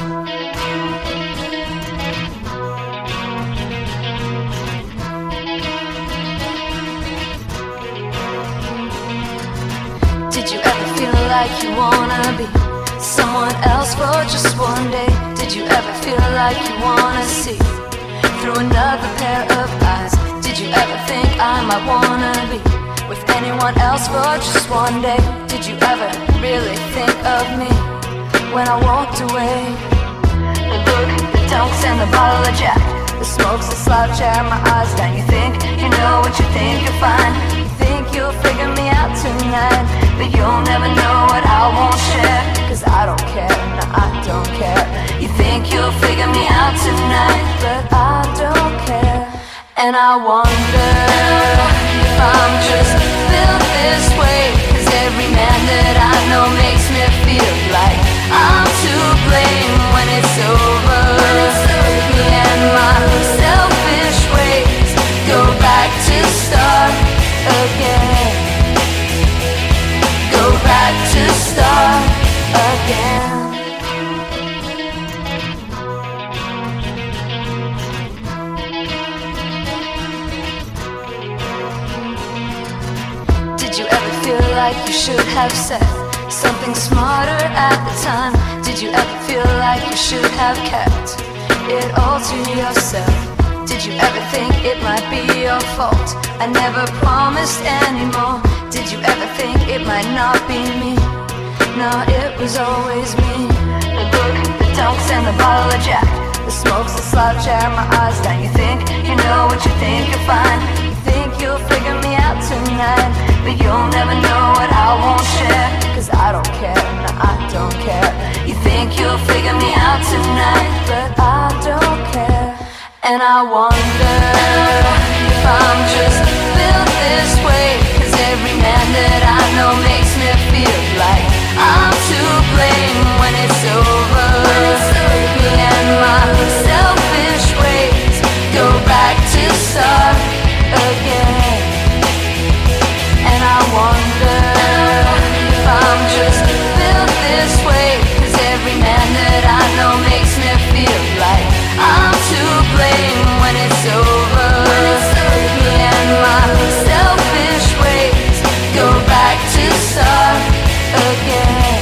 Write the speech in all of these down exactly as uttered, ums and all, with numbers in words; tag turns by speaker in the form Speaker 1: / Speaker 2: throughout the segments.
Speaker 1: Did you ever feel like you wanna be someone else for just one day? Did you ever feel like you wanna see through another pair of eyes? Did you ever think I might wanna be with anyone else for just one day? Did you ever really think of me when I walked away? The book, the dunks and the bottle of Jack, the smokes, the slouch hair, my eyes down. You think you know what you think you'll find. You think you'll figure me out tonight, but you'll never know what I won't share. Cause I don't care, no I don't care. You think you'll figure me out tonight, but I don't care. And I wonder if I'm just built this way, cause every man that I know makes me feel like I'm to blame when it's over. Me and my selfish ways go back to start again. Go back to start again. Did you ever feel like you should have said something smarter at the time? Did you ever feel like you should have kept it all to yourself? Did you ever think it might be your fault? I never promised anymore. Did you ever think it might not be me? No, it was always me. The book, the dunks and the bottle of Jack, the smokes, the slouch hair, my eyes down. You think you know what you think you'll find. You think you'll figure me out tonight, but you'll never know what I won't share. Cause I don't care, no I don't care. You think you'll figure me out tonight, but I don't care. And I wonder if I'm just built this way, cause every man that I know makes me feel like I'm to blame when it's over. Me and my selfish ways go back to start again. And I wonder if I'm just built this way, cause every man that I know makes me feel like I'm to blame when it's over. Me and my selfish ways go back to start again.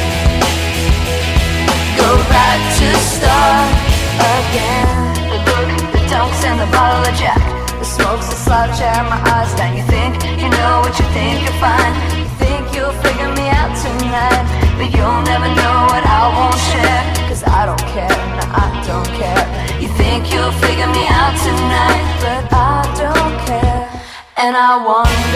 Speaker 1: Go back to start again. The book, the dunks and the bottle of Jack, the smokes, the slouch hair, my eyes down. You think you know what you think you'll find. You think you'll figure me out tonight, but you'll never know what I won't share. Cause I don't care, no I don't care. You think you'll figure me out tonight, but I don't care. And I wonder